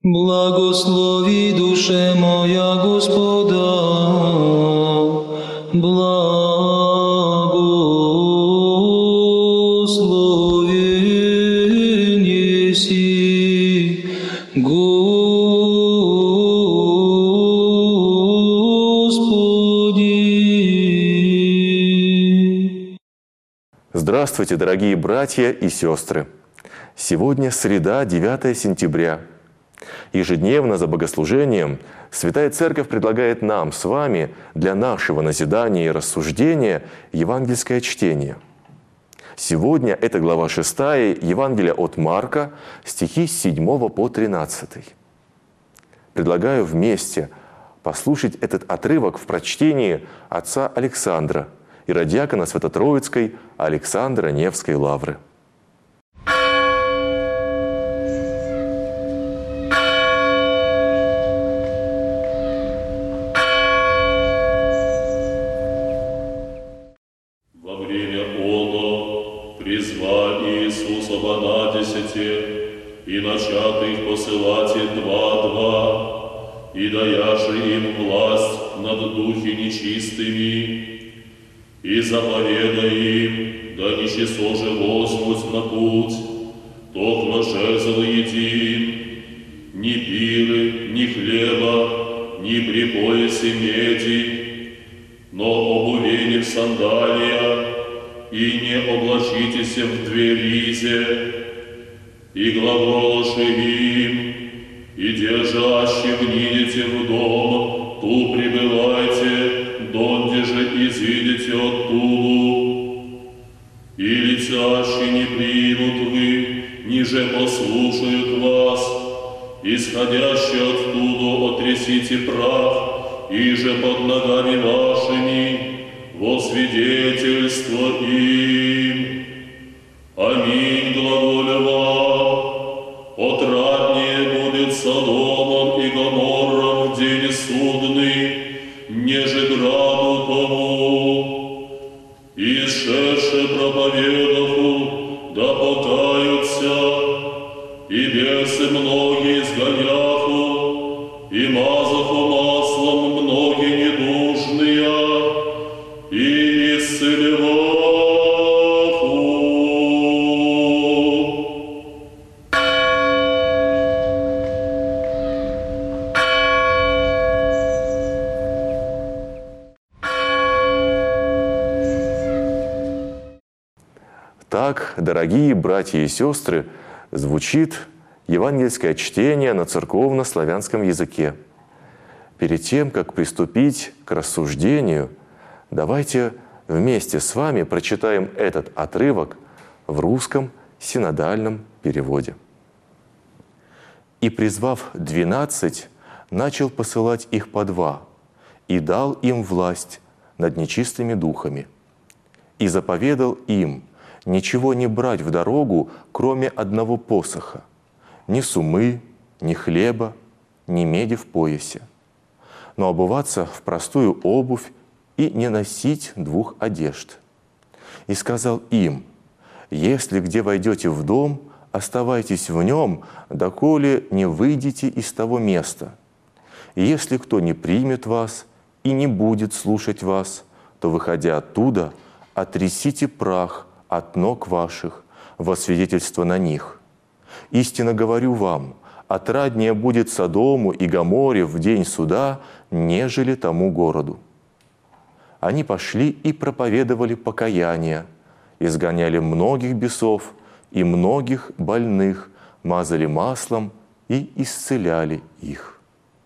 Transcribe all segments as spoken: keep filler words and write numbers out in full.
Благослови, душе моя, Господа, благословен еси, Господи. Здравствуйте, дорогие братья и сестры! Сегодня среда, девятое сентября. Ежедневно за богослужением Святая Церковь предлагает нам с вами для нашего назидания и рассуждения евангельское чтение. Сегодня это глава шестая Евангелия от Марка, стихи с седьмого по тринадцатый. Предлагаю вместе послушать этот отрывок в прочтении отца Александра, иродиакона Свято-Троицкой Александра Невской лавры. И начатых посылати два-два, и даяши им власть над духи нечистыми, и заповедай им, да ничего же возьмут на путь, токмо жезл един, ни пиры, ни хлеба, ни при поясе меди, но обувени в сандалия, и не облачитесь в две ризе, и глаголоши им, и держащих гнидите в дом, ту пребывайте, донде же изидете оттуду. И летящие не примут вы, ниже послушают вас, исходящие оттуда отрясите прах, и же под ногами вашими во свидетельство им. Аминь, глаголя вам. Отраднее будет Содомом и Гоморром в день судный, неже граду тому. И шедше проповедову, да покаются, и бесы многие изгоняху, и мазаху маслом многие недужные, и исцелеваху. Так, дорогие братья и сестры, звучит евангельское чтение на церковно-славянском языке. Перед тем, как приступить к рассуждению, давайте вместе с вами прочитаем этот отрывок в русском синодальном переводе. «И, призвав двенадцать, начал посылать их по два, и дал им власть над нечистыми духами, и заповедал им ничего не брать в дорогу, кроме одного посоха, ни сумы, ни хлеба, ни меди в поясе, но обуваться в простую обувь и не носить двух одежд. И сказал им: если где войдете в дом, оставайтесь в нем, доколе не выйдете из того места. И если кто не примет вас и не будет слушать вас, то, выходя оттуда, отрясите прах от ног ваших во свидетельство на них. Истинно говорю вам, отраднее будет Содому и Гоморе в день суда, нежели тому городу. Они пошли и проповедовали покаяние, изгоняли многих бесов и многих больных, мазали маслом и исцеляли их».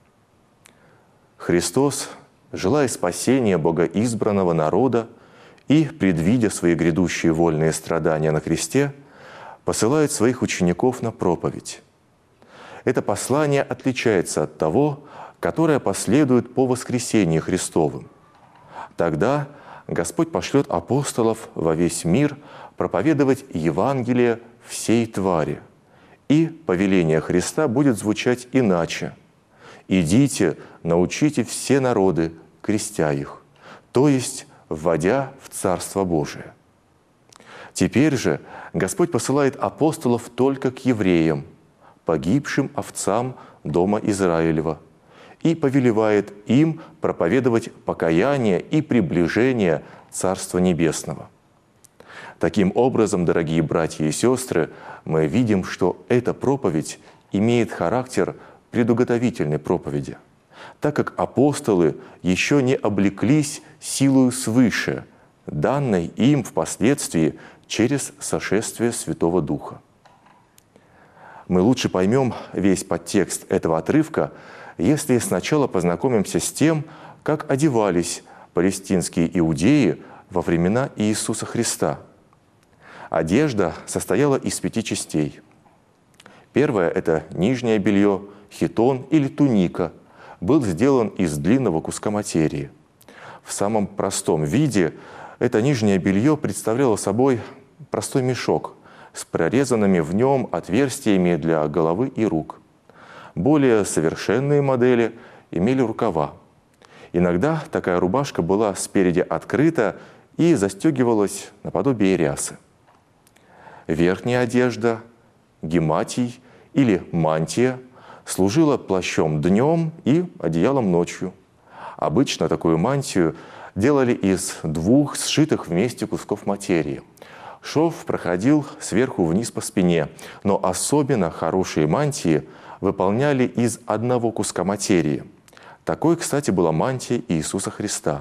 Христос, желая спасения богоизбранного народа и, предвидя свои грядущие вольные страдания на кресте, посылает своих учеников на проповедь. Это послание отличается от того, которое последует по воскресении Христовым. Тогда Господь пошлет апостолов во весь мир проповедовать Евангелие всей твари, и повеление Христа будет звучать иначе: «Идите, научите все народы, крестя их», то есть вводя в Царство Божие. Теперь же Господь посылает апостолов только к евреям, погибшим овцам дома Израилева и повелевает им проповедовать покаяние и приближение Царства Небесного. Таким образом, дорогие братья и сестры, мы видим, что эта проповедь имеет характер предуготовительной проповеди, так как апостолы еще не облеклись силою свыше, данной им впоследствии через сошествие Святого Духа. Мы лучше поймем весь подтекст этого отрывка, если сначала познакомимся с тем, как одевались палестинские иудеи во времена Иисуса Христа. Одежда состояла из пяти частей. Первое – это нижнее белье, хитон или туника, был сделан из длинного куска материи. В самом простом виде это нижнее белье представляло собой простой мешок с прорезанными в нем отверстиями для головы и рук. Более совершенные модели имели рукава. Иногда такая рубашка была спереди открыта и застегивалась наподобие рясы. Верхняя одежда, гематий или мантия, служила плащом днем и одеялом ночью. Обычно такую мантию делали из двух сшитых вместе кусков материи. Шов проходил сверху вниз по спине, но особенно хорошие мантии выполняли из одного куска материи. Такой, кстати, была мантия Иисуса Христа.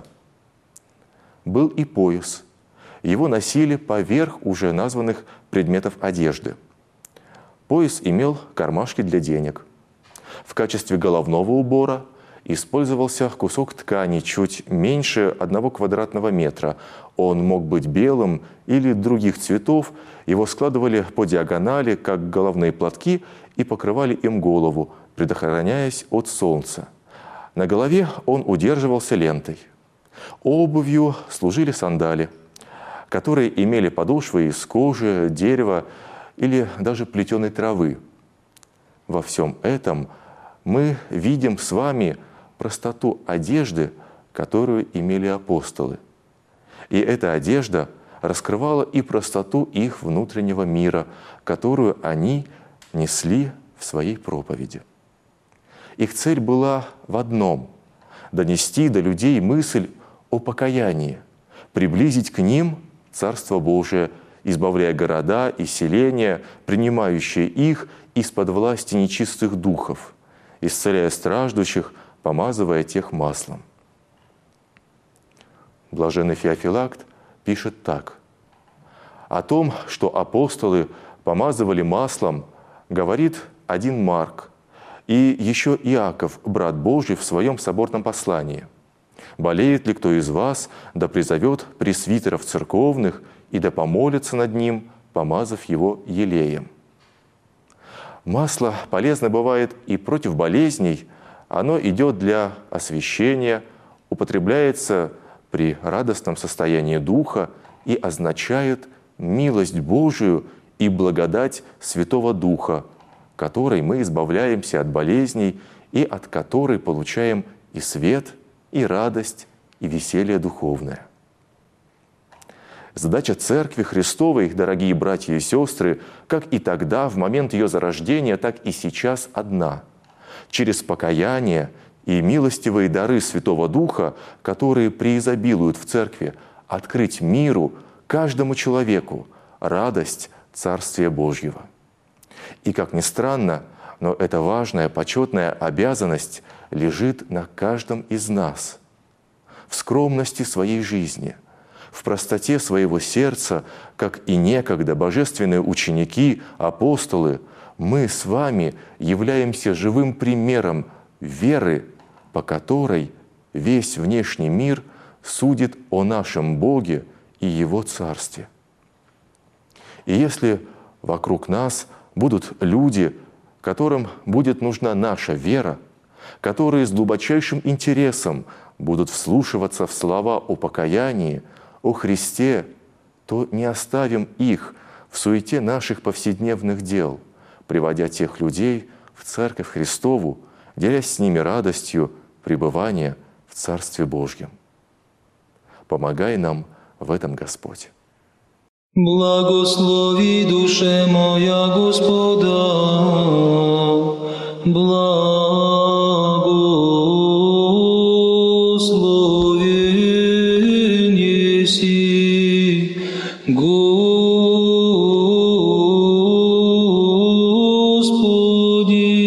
Был и пояс. Его носили поверх уже названных предметов одежды. Пояс имел кармашки для денег. В качестве головного убора использовался кусок ткани чуть меньше одного квадратного метра. Он мог быть белым или других цветов. Его складывали по диагонали, как головные платки, и покрывали им голову, предохраняясь от солнца. На голове он удерживался лентой. Обувью служили сандали, которые имели подошвы из кожи, дерева или даже плетеной травы. Во всем этом мы видим с вами простоту одежды, которую имели апостолы. И эта одежда раскрывала и простоту их внутреннего мира, которую они несли в своей проповеди. Их цель была в одном – донести до людей мысль о покаянии, приблизить к ним Царство Божие, избавляя города и селения, принимающие их из-под власти нечистых духов, исцеляя страждущих, помазывая тех маслом. Блаженный Феофилакт пишет так. О том, что апостолы помазывали маслом, говорит один Марк и еще Иаков, брат Божий, в своем соборном послании. «Болеет ли кто из вас, да призовет пресвитеров церковных, и да помолится над ним, помазав его елеем». Масло полезно бывает и против болезней. Оно идет для освящения, употребляется при радостном состоянии духа и означает милость Божию и благодать Святого Духа, которой мы избавляемся от болезней и от которой получаем и свет, и радость, и веселье духовное. Задача Церкви Христовой, дорогие братья и сестры, как и тогда, в момент ее зарождения, так и сейчас одна. Через покаяние и милостивые дары Святого Духа, которые преизобилуют в Церкви, открыть миру, каждому человеку, радость Царствия Божьего. И, как ни странно, но эта важная, почетная обязанность лежит на каждом из нас. В скромности своей жизни, в простоте своего сердца, как и некогда божественные ученики, апостолы, мы с вами являемся живым примером веры, по которой весь внешний мир судит о нашем Боге и Его Царстве. И если вокруг нас будут люди, которым будет нужна наша вера, которые с глубочайшим интересом будут вслушиваться в слова о покаянии, о Христе, то не оставим их в суете наших повседневных дел, приводя тех людей в Церковь Христову, делясь с ними радостью пребывания в Царстве Божьем. Помогай нам в этом, Господь. Благослови душе моя Господа, благословен еси, Господи.